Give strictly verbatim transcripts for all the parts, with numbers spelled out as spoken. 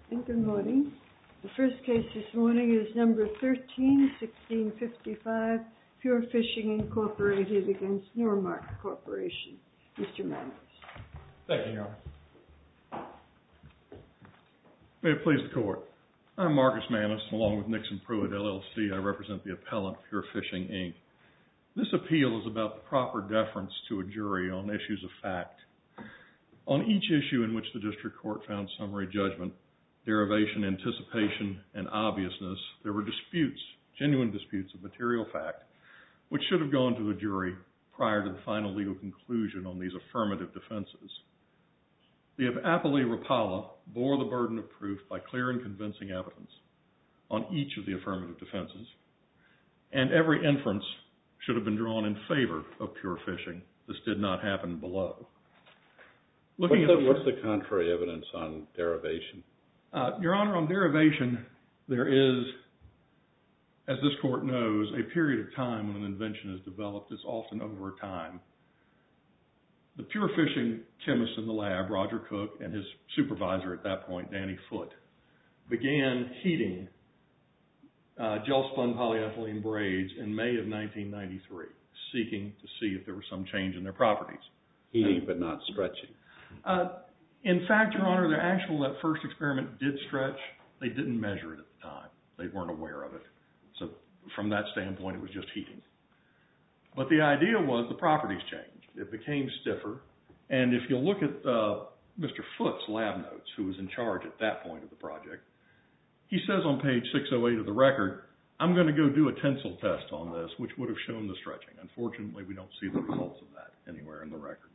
And good morning. The first case this morning is number thirteen sixteen fifty-five, Pure Fishing Incorporated against Normark Corporation. Mister Manos. Thank you, Your Honor. May it please the Court. I'm Marcus Manos, along with Nixon Pruitt, L L C. I represent the appellant, Pure Fishing, Incorporated. This appeal is about the proper deference to a jury on issues of fact. On each issue in which the district court found summary judgment, derivation, anticipation, and obviousness, there were disputes, genuine disputes of material fact, which should have gone to the jury prior to the final legal conclusion on these affirmative defenses. The appellee Rapala bore the burden of proof by clear and convincing evidence on each of the affirmative defenses, and every inference should have been drawn in favor of Pure Fishing. This did not happen below. Looking what's, the, at the, what's the contrary evidence on derivation? Uh, Your Honor, on derivation, there is, as this Court knows, a period of time when an invention is developed. It's often over time. The Pure Fishing chemist in the lab, Roger Cook, and his supervisor at that point, Danny Foote, began heating uh, gel-spun polyethylene braids in May of nineteen ninety-three, seeking to see if there was some change in their properties. Heating and, but not stretching. Uh, in fact, Your Honor, the actual, that first experiment did stretch. They didn't measure it at the time. They weren't aware of it. So from that standpoint, it was just heating. But the idea was the properties changed. It became stiffer. And if you look at uh, Mister Foote's lab notes, who was in charge at that point of the project, he says on page six oh eight of the record, I'm going to go do a tensile test on this, which would have shown the stretching. Unfortunately, we don't see the results of that anywhere in the record.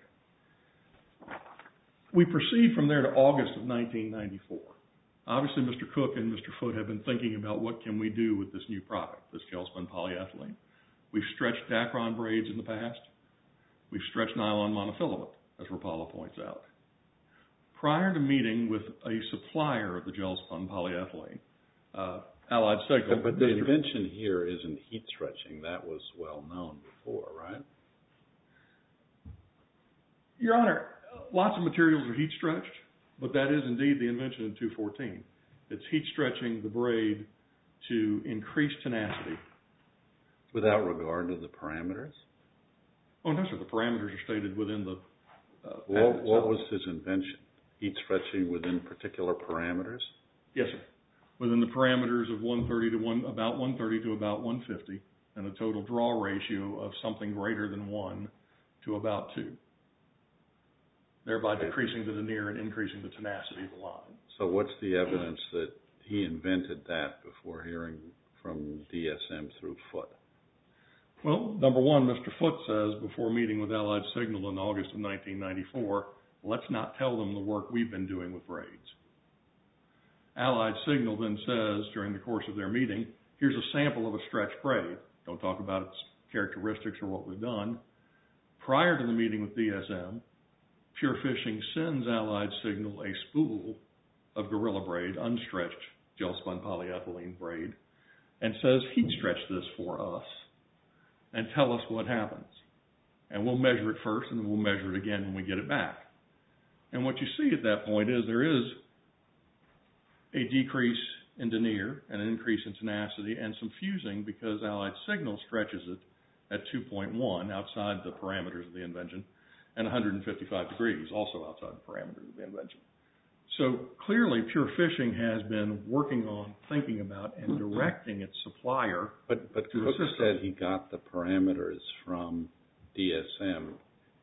We proceed from there to August of nineteen ninety-four. Obviously, Mister Cook and Mister Foote have been thinking about what can we do with this new product, this gel-spun polyethylene. We've stretched Dacron braids in the past. We've stretched nylon monofilament, as Rapala points out. Prior to meeting with a supplier of the gel-spun polyethylene, uh, Allied Signal. But, but the invention here isn't heat stretching. That was well known before, right? Your Honor, lots of materials are heat stretched, but that is indeed the invention in two fourteen. It's heat stretching the braid to increase tenacity. Without regard to the parameters? Oh, no, sir. The parameters are stated within the uh, What, what was his invention? Heat stretching within particular parameters? Yes, sir. Within the parameters of one thirty to one, about one thirty to about one fifty, and a total draw ratio of something greater than one to about two, thereby decreasing the denier and increasing the tenacity of the line. So what's the evidence that he invented that before hearing from D S M through Foote? Well, number one, Mister Foote says before meeting with Allied Signal in August of nineteen ninety-four, let's not tell them the work we've been doing with braids. Allied Signal then says during the course of their meeting, here's a sample of a stretched braid. Don't talk about its characteristics or what was done. Prior to the meeting with D S M, Pure Fishing sends Allied Signal a spool of Gorilla braid, unstretched gel-spun polyethylene braid, and says, heat stretch this for us and tell us what happens. And we'll measure it first, and then we'll measure it again when we get it back. And what you see at that point is there is a decrease in denier and an increase in tenacity and some fusing because Allied Signal stretches it at two point one outside the parameters of the invention and one hundred fifty-five degrees, also outside the parameters of the invention. So clearly Pure Fishing has been working on, thinking about, and directing its supplier. But, but to Cook said he got the parameters from D S M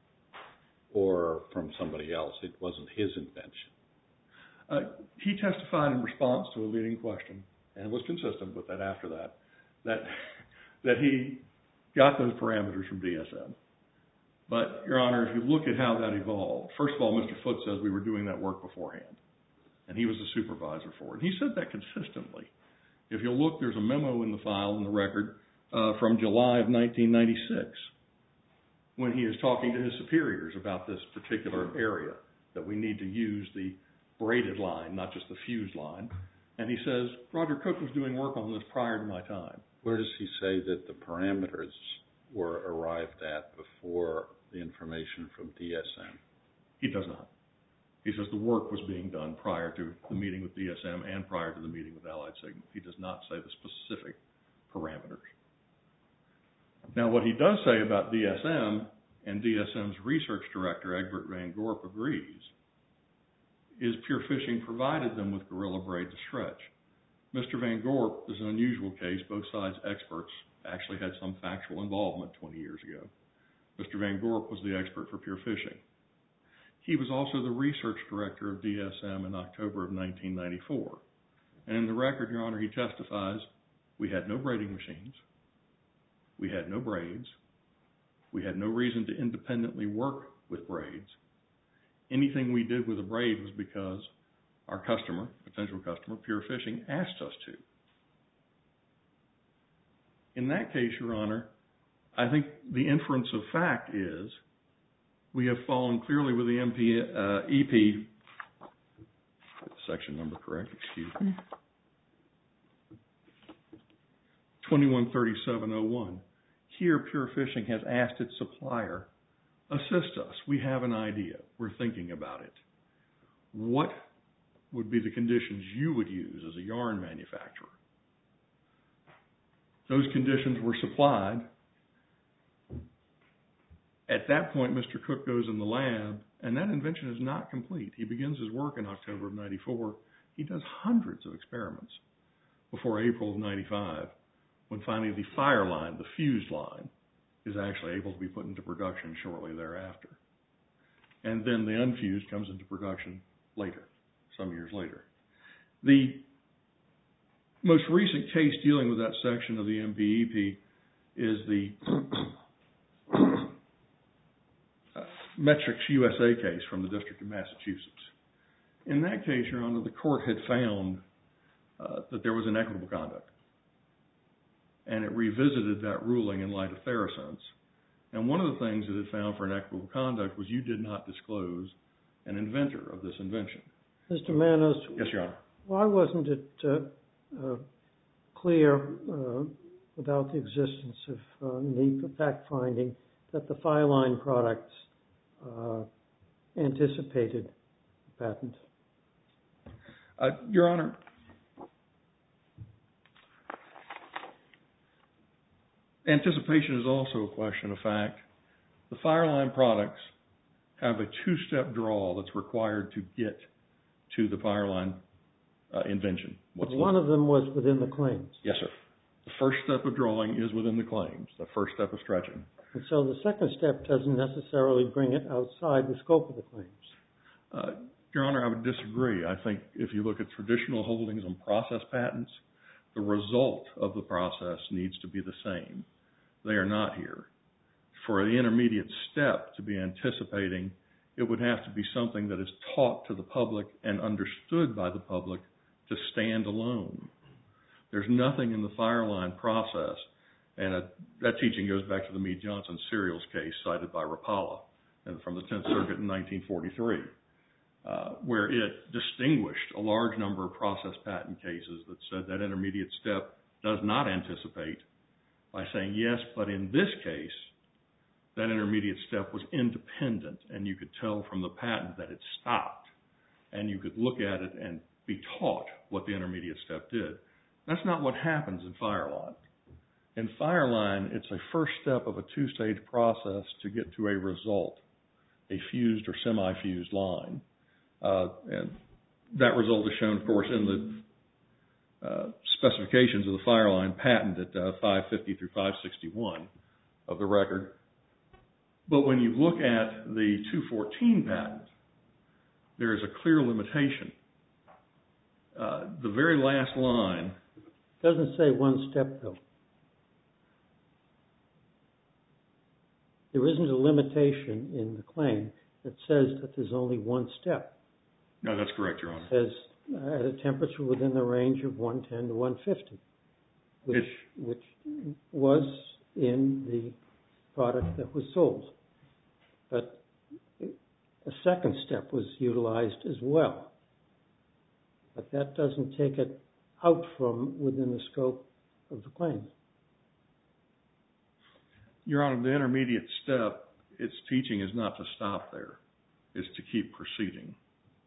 or from somebody else. It wasn't his invention. Uh, he testified in response to a leading question and was consistent with that after that, that, that he got those parameters from D S M. But, Your Honor, if you look at how that evolved, first of all, Mister Foote says we were doing that work beforehand, and he was the supervisor for it. He said that consistently. If you'll look, there's a memo in the file, in the record, uh, from July of nineteen ninety-six, when he is talking to his superiors about this particular area, that we need to use the braided line, not just the fused line. And he says, Roger Cook was doing work on this prior to my time. Where does he say that the parameters were arrived at before the information from D S M? He does not. He says the work was being done prior to the meeting with D S M and prior to the meeting with Allied Signal. He does not say the specific parameters. Now, what he does say about D S M, and D S M's research director, Egbert Van Gorp, agrees, is Pure Fishing provided them with Gorilla Braid to stretch. Mister Van Gorp is an unusual case. Both sides' experts actually had some factual involvement twenty years ago. Mister Van Gorp was the expert for Pure Fishing. He was also the research director of D S M in October of nineteen ninety-four. And in the record, Your Honor, he testifies, we had no braiding machines, we had no braids, we had no reason to independently work with braids. Anything we did with a braid was because our customer, potential customer, Pure Fishing, asked us to. In that case, Your Honor, I think the inference of fact is we have fallen clearly with the M P, uh, E P, section number correct, excuse me, twenty-one thirty-seven oh one. Here, Pure Fishing has asked its supplier, assist us. We have an idea. We're thinking about it. What would be the conditions you would use as a yarn manufacturer? Those conditions were supplied. At that point, Mister Cook goes in the lab, and that invention is not complete. He begins his work in October of ninety-four. He does hundreds of experiments before April of ninety-five, when finally the fire line, the fused line, is actually able to be put into production shortly thereafter. And then the unfused comes into production later, some years later. The most recent case dealing with that section of the M P E P is the uh, Metrix U S A case from the District of Massachusetts. In that case, Your Honor, the court had found uh, that there was inequitable conduct. And it revisited that ruling in light of Therasense. And one of the things that it found for inequitable conduct was you did not disclose an inventor of this invention. Mister Manos. Yes, Your Honor. Why wasn't it uh, uh, clear, uh, without the existence of uh, NEPA fact-finding, that the Fireline products uh, anticipated the patent? Uh, Your Honor, anticipation is also a question of fact. The Fireline products have a two-step draw that's required to get to the Fireline uh, invention. What's One of them was within the claims. Yes, sir. The first step of drawing is within the claims, the first step of stretching. And so the second step doesn't necessarily bring it outside the scope of the claims. Uh, Your Honor, I would disagree. I think if you look at traditional holdings on process patents, the result of the process needs to be the same. They are not here. For the intermediate step to be anticipating, it would have to be something that is taught to the public and understood by the public to stand alone. There's nothing in the Fireline process, and a, that teaching goes back to the Meade-Johnson cereals case cited by Rapala and from the Tenth Circuit in nineteen forty-three, uh, where it distinguished a large number of process patent cases that said that intermediate step does not anticipate by saying, yes, but in this case, that intermediate step was independent, and you could tell from the patent that it stopped, and you could look at it and be taught what the intermediate step did. That's not what happens in Fireline. In Fireline, it's a first step of a two-stage process to get to a result, a fused or semi-fused line. Uh, and that result is shown, of course, in the uh, specifications of the Fireline patent at uh, five fifty through five sixty-one of the record. But when you look at the two fourteen patent, there is a clear limitation. Uh, the very last line doesn't say one step, though. There isn't a limitation in the claim that says that there's only one step. No, that's correct, Your Honor. It says uh, at a temperature within the range of one ten to one fifty, which, which was in the product that was sold. But a second step was utilized as well. But that doesn't take it out from within the scope of the claim. Your Honor, the intermediate step, its teaching is not to stop there. It's to keep proceeding.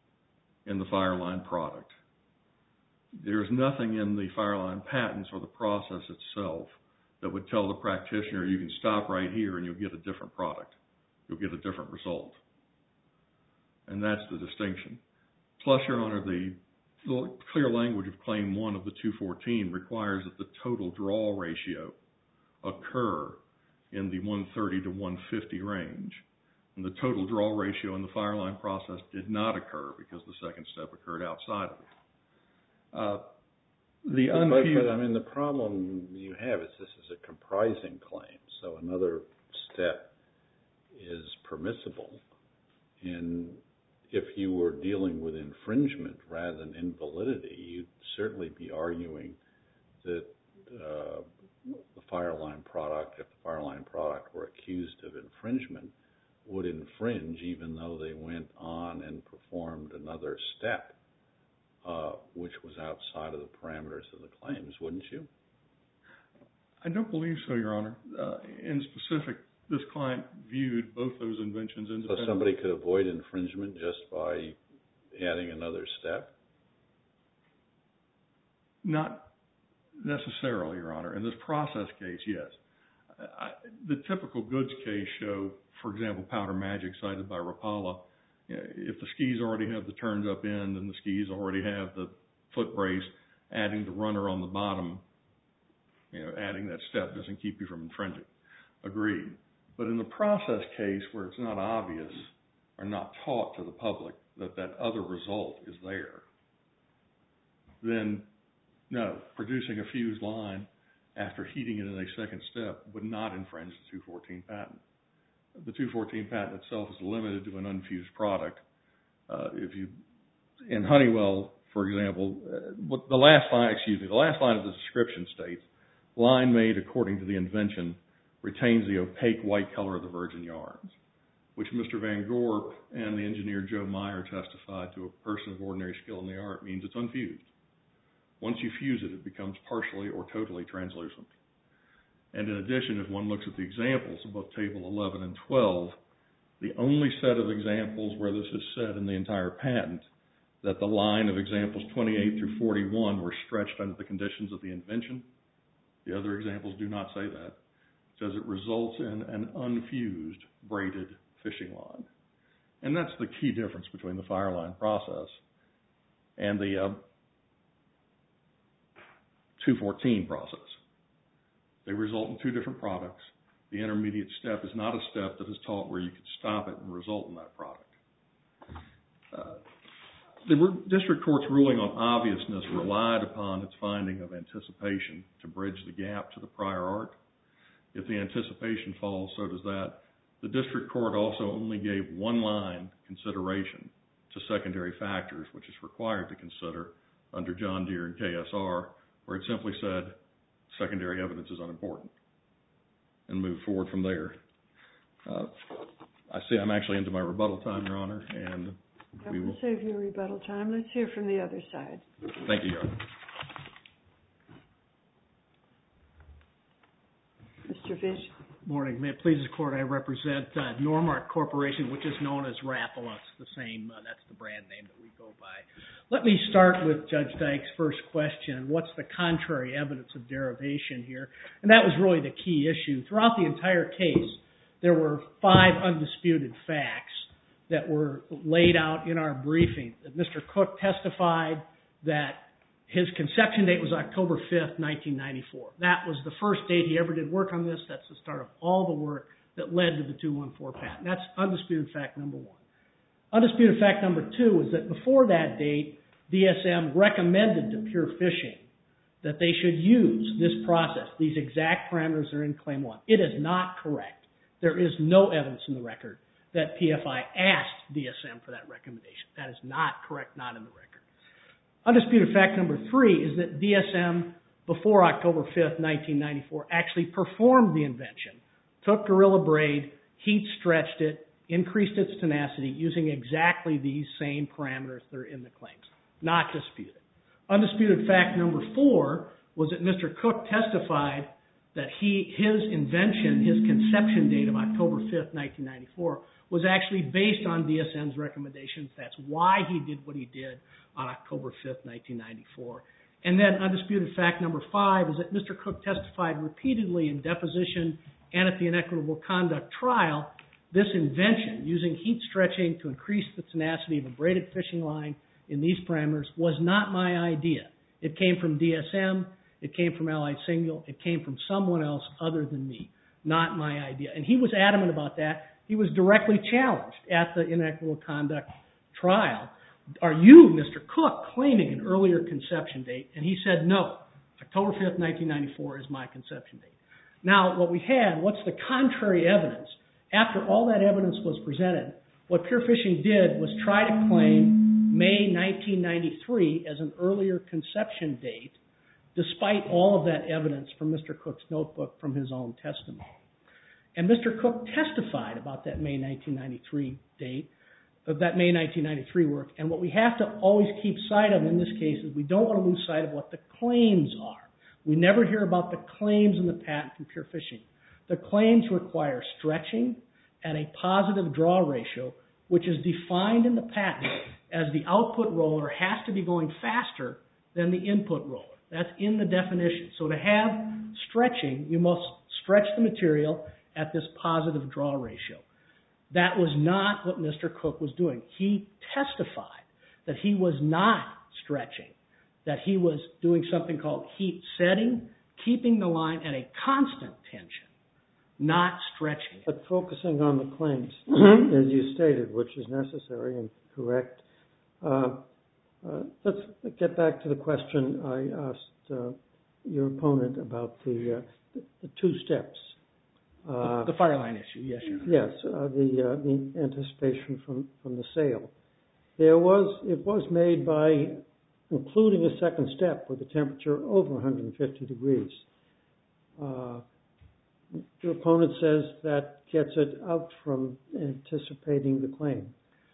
in the Fireline product. There's nothing in the Fireline patents or the process itself that would tell the practitioner you can stop right here and you'll get a different product. You'll get a different result. And that's the distinction. Plus, Your Honor, the clear language of Claim one of the two fourteen requires that the total draw ratio occur in the one thirty to one fifty range. And the total draw ratio in the Fireline process did not occur because the second step occurred outside of it. Uh, the unfused... But, but, I mean, the problem you have is this is a comprising claim, so another step is permissible. And if you were dealing with infringement rather than invalidity, you'd certainly be arguing that uh, the Fireline product, if the Fireline product were accused of infringement, would infringe even though they went on and performed another step, uh, which was outside of the parameters of the claims, wouldn't you? I don't believe so, Your Honor. Uh, in specific, this client viewed both those inventions independently. So somebody could avoid infringement just by adding another step? Not necessarily, Your Honor. In this process case, yes. I, the typical goods case show, for example, Powder Magic cited by Rapala, if the skis already have the turned up end and the skis already have the foot brace, adding the runner on the bottom, you know, adding that step doesn't keep you from infringing. Agreed. But in the process case where it's not obvious or not taught to the public that that other result is there, then no, producing a fused line after heating it in a second step would not infringe the two fourteen patent. The two fourteen patent itself is limited to an unfused product. Uh, if you, in Honeywell, for example, uh, what the last line, excuse me, the last line of the description states, line made according to the invention retains the opaque white color of the virgin yarns, which Mister Van Gorp and the engineer Joe Meyer testified to a person of ordinary skill in the art means it's unfused. Once you fuse it, it becomes partially or totally translucent. And in addition, if one looks at the examples above table eleven and twelve, the only set of examples where this is said in the entire patent that the line of examples twenty-eight through forty-one were stretched under the conditions of the invention, the other examples do not say that. It says it results in an unfused braided fishing line. And that's the key difference between the Fireline process and the uh, two fourteen process. They result in two different products. The intermediate step is not a step that is taught where you can stop it and result in that product. Uh, the district court's ruling on obviousness relied upon its finding of anticipation to bridge the gap to the prior art. If the anticipation falls, so does that. The district court also only gave one line consideration to secondary factors, which is required to consider under John Deere and K S R, where it simply said secondary evidence is unimportant and moved forward from there. Uh, I see I'm actually into my rebuttal time, Your Honor, and I we will will save you rebuttal time. Let's hear from the other side. Thank you, Your Honor. Mister Fish. Morning. May it please the Court, I represent uh, Normark Corporation, which is known as Rapala. It's the same, uh, that's the brand name that we go by. Let me start with Judge Dyke's first question. What's the contrary evidence of derivation here? And that was really the key issue. Throughout the entire case, there were five undisputed facts that were laid out in our briefing. Mister Cook testified that his conception date was October fifth, nineteen ninety-four. That was the first date he ever did work on this. That's the start of all the work that led to the two one four patent. That's undisputed fact number one. Undisputed fact number two is that before that date, D S M recommended to Pure Fishing that they should use this process. These exact parameters are in Claim one. It is not correct. There is no evidence in the record that P F I asked D S M for that recommendation. That is not correct, not in the record. Undisputed fact number three is that D S M, before October fifth, nineteen ninety-four, actually performed the invention, took Gorilla Braid, heat stretched it, increased its tenacity using exactly these same parameters that are in the claims. Not disputed. Undisputed fact number four was that Mister Cook testified that he, his invention, his conception date of October fifth, nineteen ninety-four, was actually based on D S M's recommendations. That's why he did what he did on October fifth, nineteen ninety-four. And then undisputed fact number five is that Mister Cook testified repeatedly in deposition and at the inequitable conduct trial, this invention, using heat stretching to increase the tenacity of a braided fishing line in these parameters, was not my idea. It came from D S M, it came from Allied Signal, it came from someone else other than me. Not my idea. And he was adamant about that. He was directly challenged at the inequitable conduct trial. Are you, Mister Cook, claiming an earlier conception date? And he said, no, October fifth, nineteen ninety-four is my conception date. Now, what we had, what's the contrary evidence? After all that evidence was presented, what Pure Fishing did was try to claim May nineteen ninety-three as an earlier conception date, despite all of that evidence from Mister Cook's notebook from his own testimony. And Mister Cook testified about that May nineteen ninety-three date, of that May nineteen ninety-three work. And what we have to always keep sight of in this case is we don't want to lose sight of what the claims are. We never hear about the claims in the patent from Pure Fishing. The claims require stretching at a positive draw ratio, which is defined in the patent as the output roller has to be going faster than the input roller. That's in the definition. So to have stretching, you must stretch the material at this positive draw ratio. That was not what Mister Cook was doing. He testified that he was not stretching, that he was doing something called heat setting, keeping the line at a constant tension, not stretching it. But focusing on the claims, as you stated, which is necessary and correct, uh, uh, let's get back to the question I asked uh, your opponent about the, uh, the two steps. Uh, the, the fire line issue, yes, Your Honor. Yes, uh, the uh, the anticipation from, from the sale. There was it was made by including a second step with a temperature over one hundred fifty degrees. Uh, your opponent says that gets it out from anticipating the claim.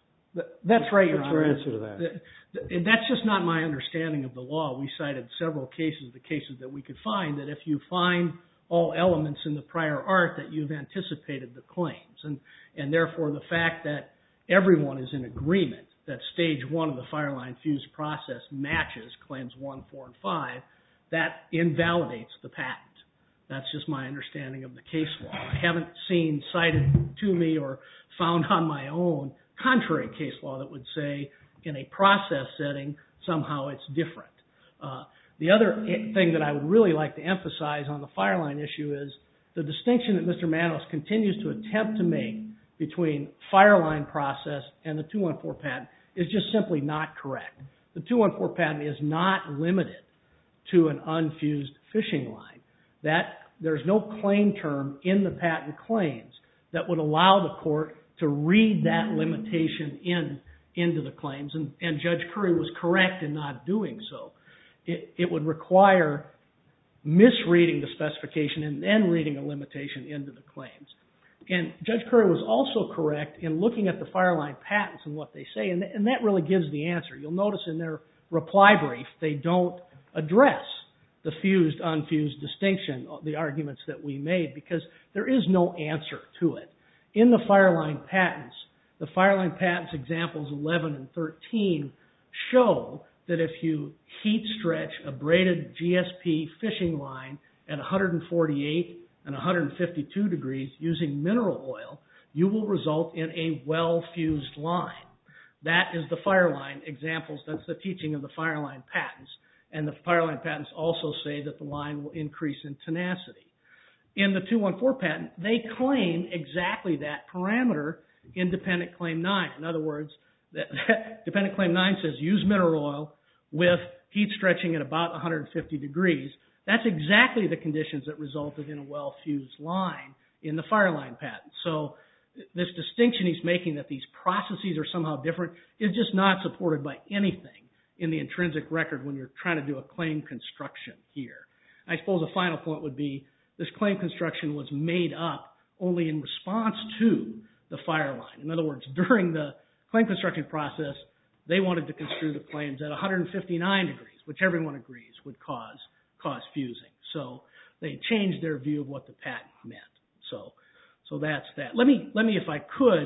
That's right, Your Honor. What's your answer to that? That's just not my understanding of the law. We cited several cases, the cases that we could find, that if you find all elements in the prior art that you've anticipated the claims. And, and therefore, the fact that everyone is in agreement that stage one of the fire line fuse process matches claims one, four, and five, that invalidates the patent. That's just my understanding of the case law. I haven't seen cited to me or found on my own contrary case law that would say in a process setting somehow it's different. Uh, The other thing that I would really like to emphasize on the fire line issue is the distinction that Mister Manos continues to attempt to make between fire line process and the two one four patent is just simply not correct. The two one four patent is not limited to an unfused fishing line. That there's no claim term in the patent claims that would allow the court to read that limitation in into the claims, and, and Judge Curry was correct in not doing so. It, it would require misreading the specification and then reading a limitation into the claims. And Judge Curry was also correct in looking at the fire line patents and what they say, and, th- and that really gives the answer. You'll notice in their reply brief they don't address the fused, unfused distinction, the arguments that we made, because there is no answer to it. In the fire line patents, the fire line patents examples eleven and thirteen show that if you heat stretch a braided G S P fishing line at one forty-eight and one fifty-two degrees using mineral oil, you will result in a well-fused line. That is the fire line examples. That's the teaching of the fire line patents. And the fire line patents also say that the line will increase in tenacity. In the two one four patent, they claim exactly that parameter in Dependent Claim nine. In other words, that Dependent Claim nine says use mineral oil with heat stretching at about one fifty degrees. That's exactly the conditions that resulted in a well-fused line in the fire line patent. So this distinction he's making that these processes are somehow different is just not supported by anything in the intrinsic record when you're trying to do a claim construction here. I suppose a final point would be this claim construction was made up only in response to the fire line. In other words, during the claim construction process, they wanted to construe the claims at one fifty-nine degrees, which everyone agrees would cause cause fusing. So they changed their view of what the patent meant. So, so that's that. Let me let me, if I could,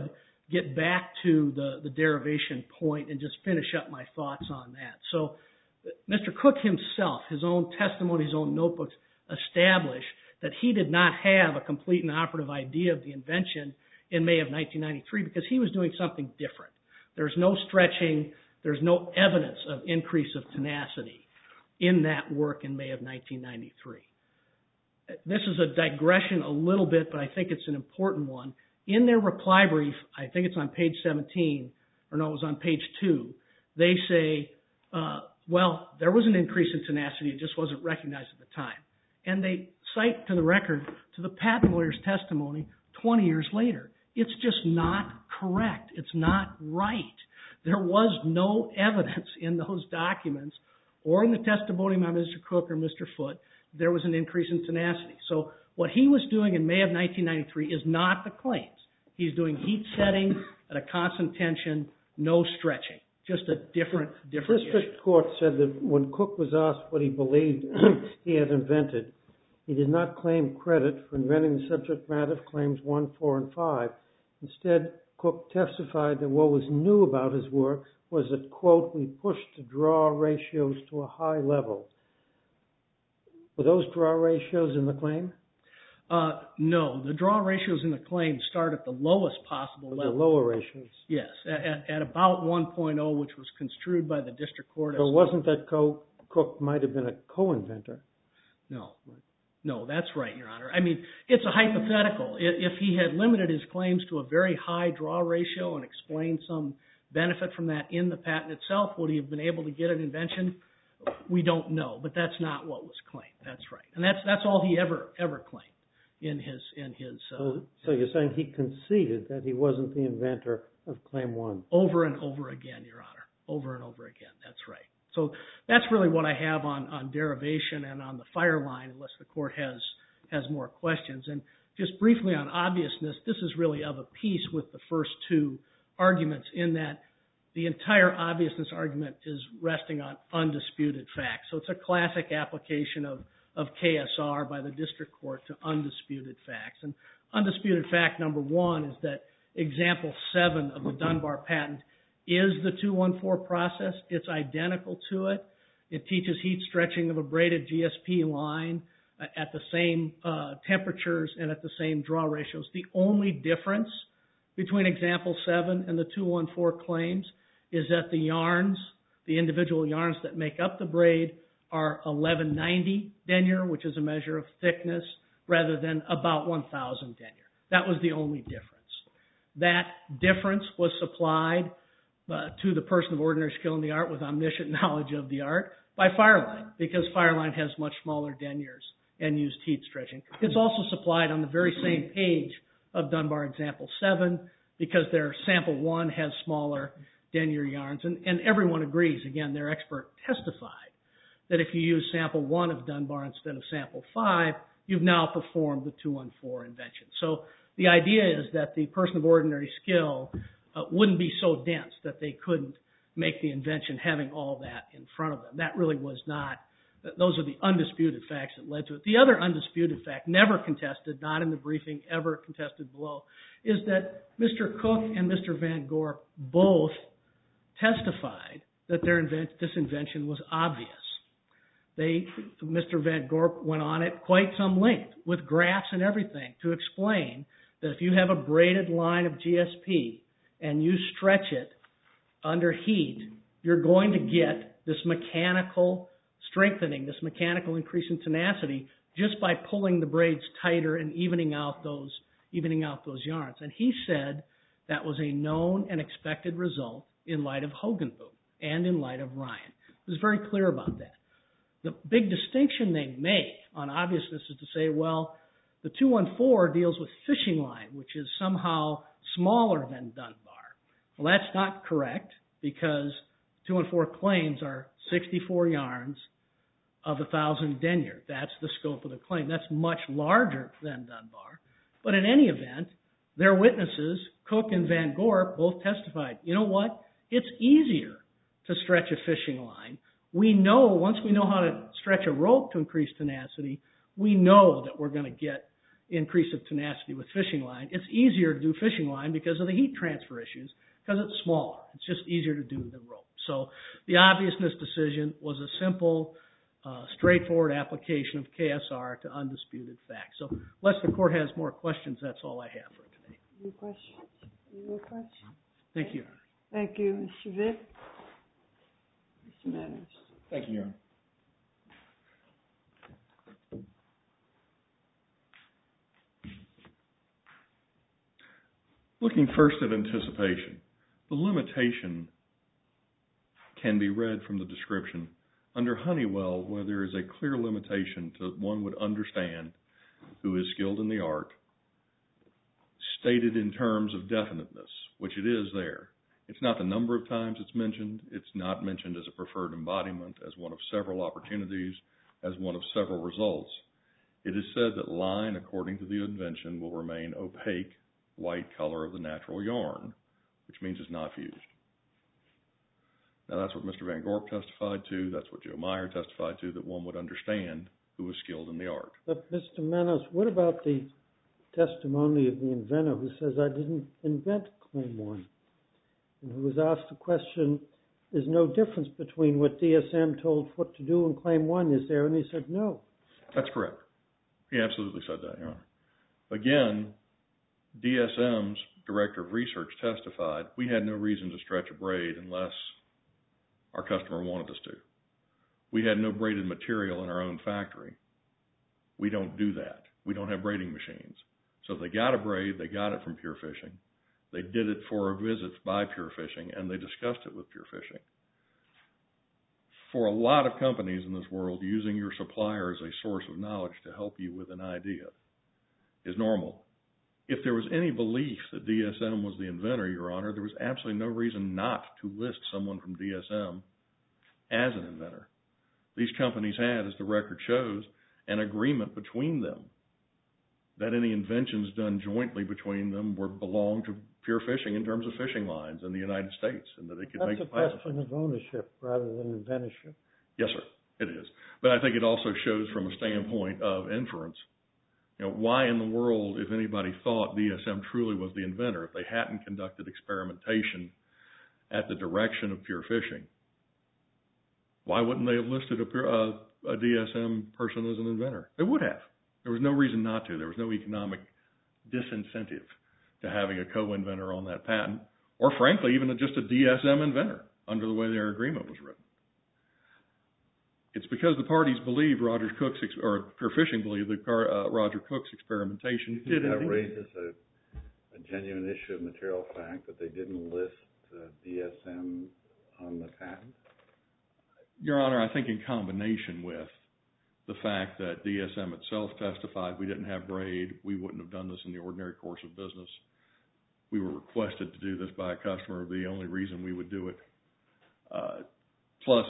get back to the, the derivation point and just finish up my thoughts on that. So Mister Cook himself, his own testimony, his own notebooks, established that he did not have a complete and operative idea of the invention in May of nineteen ninety-three because he was doing something different. There's no stretching, there's no evidence of increase of tenacity in that work in May of nineteen ninety-three. This is a digression a little bit, but I think it's an important one. In their reply brief, I think it's on page seventeen, or no, it was on page two, they say, uh, well, there was an increase in tenacity, it just wasn't recognized at the time. And they cite to the record, to the patent lawyer's testimony twenty years later. It's just not correct. It's not right. There was no evidence in those documents or in the testimony by Mister Cook or Mister Foote there was an increase in tenacity. So what he was doing in May of nineteen ninety-three is not the claims. He's doing heat setting at a constant tension, no stretching. Just a different, different The district issue. court said that when Cook was asked what he believed he had invented, he did not claim credit for inventing the subject matter of claims one, four, and five. Instead, Cook testified that what was new about his work was that, quote, we pushed the draw ratios to a high level. Were those draw ratios in the claim? Uh, no, the draw ratios in the claim start at the lowest possible Those level. are lower ratios. Yes, at, at about one point oh, which was construed by the district court. So as it wasn't that Co- Cook might have been a co-inventor. No. No, that's right, Your Honor. I mean, it's a hypothetical. If he had limited his claims to a very high draw ratio and explained some benefit from that in the patent itself, would he have been able to get an invention? We don't know, but that's not what was claimed. That's right. And that's that's all he ever, ever claimed in his... in his. Uh, So, so you're saying he conceded that he wasn't the inventor of Claim one? Over and over again, Your Honor. Over and over again. That's right. So that's really what I have on, on derivation and on the fire line, unless the court has has more questions. And just briefly on obviousness, this is really of a piece with the first two arguments in that the entire obviousness argument is resting on undisputed facts. So it's a classic application of, of K S R by the district court to undisputed facts. And undisputed fact number one is that example seven of the Dunbar patent is the two one four process. It's identical to it. It teaches heat stretching of a braided G S P line at the same uh, temperatures and at the same draw ratios. The only difference between example seven and the two one four claims is that the yarns, the individual yarns that make up the braid, are eleven ninety denier, which is a measure of thickness, rather than about one thousand denier. That was the only difference. That difference was supplied Uh, to the person of ordinary skill in the art with omniscient knowledge of the art by Fireline, because Fireline has much smaller deniers and used heat stretching. It's also supplied on the very same page of Dunbar example seven because their sample one has smaller denier yarns. And, and everyone agrees, again, their expert testified that if you use sample one of Dunbar instead of sample five, you've now performed the two one four invention. So the idea is that the person of ordinary skill Uh, wouldn't be so dense that they couldn't make the invention having all that in front of them. That really was not, those are the undisputed facts that led to it. The other undisputed fact, never contested, not in the briefing, ever contested below, is that Mister Cook and Mister Van Gorp both testified that their invent, this invention was obvious. They, Mister Van Gorp went on at quite some length with graphs and everything to explain that if you have a braided line of G S P and you stretch it under heat, you're going to get this mechanical strengthening, this mechanical increase in tenacity just by pulling the braids tighter and evening out those, evening out those yarns. And he said that was a known and expected result in light of Hogenboom and in light of Ryan. He was very clear about that. The big distinction they make on obviousness is to say, well, the two one four deals with fishing line, which is somehow smaller than Dunbar. Well, that's not correct because two one four claims are sixty-four yarns of one thousand denier. That's the scope of the claim. That's much larger than Dunbar. But in any event, their witnesses, Cook and Van Gorp, both testified, you know what? It's easier to stretch a fishing line. We know, once we know how to stretch a rope to increase tenacity, we know that we're going to get increase of tenacity with fishing line. It's easier to do fishing line because of the heat transfer issues, because it's smaller. It's just easier to do than rope. So the obviousness decision was a simple, uh, straightforward application of K S R to undisputed facts. So unless the court has more questions, that's all I have for today. Any questions? Any more questions? Thank you. Thank you, Mister Vitt. Mister Manners. Thank you, Your Honor. Looking first at anticipation, the limitation can be read from the description. Under Honeywell, where there is a clear limitation to one would understand who is skilled in the art, stated in terms of definiteness, which it is there. It's not the number of times it's mentioned. It's not mentioned as a preferred embodiment, as one of several opportunities, as one of several results. It is said that line, according to the invention, will remain opaque, white color of the natural yarn, which means it's not fused. Now that's what Mister Van Gorp testified to. That's what Joe Meyer testified to, that one would understand who was skilled in the art. But Mister Manos, what about the testimony of the inventor who says, I didn't invent Claim one, and who was asked the question, there's no difference between what D S M told Foote to do and Claim one, is there? And he said no. That's correct. He absolutely said that, Your Honor. Again, D S M's Director of Research testified, we had no reason to stretch a braid unless our customer wanted us to. We had no braided material in our own factory. We don't do that. We don't have braiding machines. So if they got a braid, they got it from Pure Fishing. They did it for a visit by Pure Fishing, and they discussed it with Pure Fishing. For a lot of companies in this world, using your supplier as a source of knowledge to help you with an idea is normal. If there was any belief that D S M was the inventor, Your Honor, there was absolutely no reason not to list someone from D S M as an inventor. These companies had, as the record shows, an agreement between them that any inventions done jointly between them were belonged to Pure Fishing in terms of fishing lines in the United States, and that they could That's make a the patent. question of ownership rather than inventorship. Yes, sir, it is. But I think it also shows from a standpoint of inference. You know, why in the world, if anybody thought D S M truly was the inventor, if they hadn't conducted experimentation at the direction of Pure Fishing, why wouldn't they have listed a, a, a D S M person as an inventor? They would have. There was no reason not to. There was no economic disincentive to having a co-inventor on that patent, or frankly, even just a D S M inventor under the way their agreement was written. It's because the parties believe Roger Cook's, or Pure Fishing believed that uh, Roger Cook's experimentation did that indeed. raises a, a genuine issue of material fact that they didn't list uh, D S M on the patent? Your Honor, I think in combination with the fact that D S M itself testified we didn't have braid, we wouldn't have done this in the ordinary course of business. We were requested to do this by a customer, the only reason we would do it. Uh, plus,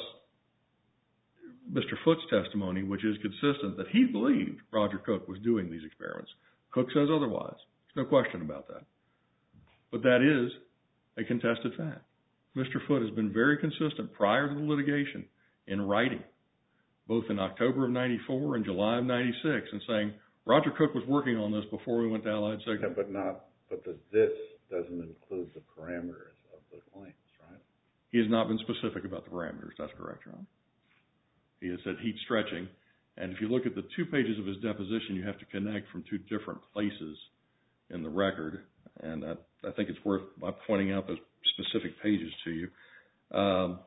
Mister Foote's testimony, which is consistent that he believed Roger Cook was doing these experiments. Cook says otherwise. There's no question about that. But that is a contested fact. Mister Foote has been very consistent prior to the litigation in writing, both in October of ninety-four and July of ninety-six, and saying Roger Cook was working on this before we went to Allied Signal. Yeah, but not, but the this doesn't include the parameters of the claims, right? He has not been specific about the parameters. That's correct, Your Honor. He has said heat stretching, and if you look at the two pages of his deposition, you have to connect from two different places in the record, and I, I think it's worth my pointing out those specific pages to you. Um,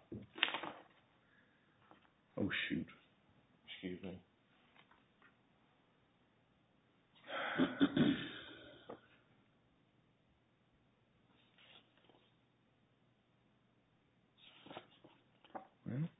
oh, shoot. Excuse me. Well,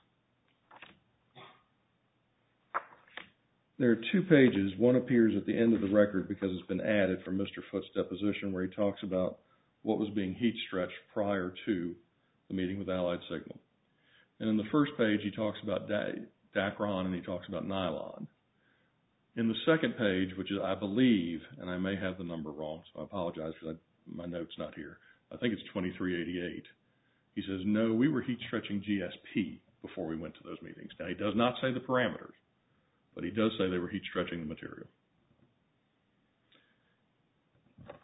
there are two pages. One appears at the end of the record because it's been added from Mister Foote's deposition, where he talks about what was being heat stretched prior to the meeting with Allied Signal. And in the first page, he talks about Dacron and he talks about nylon. In the second page, which is, I believe, and I may have the number wrong, so I apologize because I, my note's not here. I think it's twenty-three eighty-eight. He says, no, we were heat stretching G S P before we went to those meetings. Now, he does not say the parameters, but he does say they were heat stretching the material.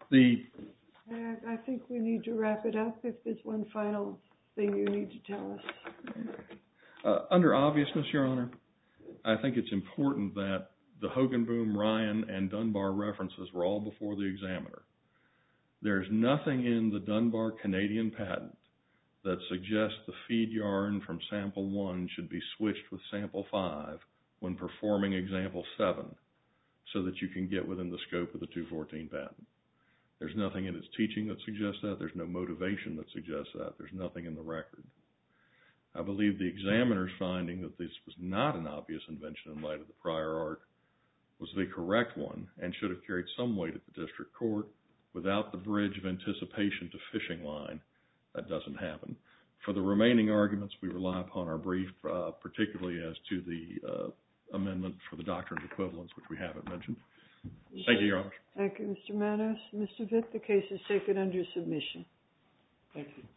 The And I think we need to wrap it up if there's one final thing you need to tell us. uh, under obviousness, Your Honor, I think it's important that the Hogenboom, Ryan, and Dunbar references were all before the examiner. There's nothing in the Dunbar Canadian patent that suggests the feed yarn from sample one should be switched with sample five when performing example seven so that you can get within the scope of the two fourteen patent. There's nothing in its teaching that suggests that. There's no motivation that suggests that. There's nothing in the record. I believe the examiner's finding that this was not an obvious invention in light of the prior art was the correct one and should have carried some weight at the district court. Without the bridge of anticipation to fishing line, that doesn't happen. For the remaining arguments, we rely upon our brief, uh, particularly as to the uh, amendment for the doctrine of equivalence, which we haven't mentioned. Thank you, Your Honor. Thank you, Mister Manos. Mister Vitt, the case is taken under submission. Thank you.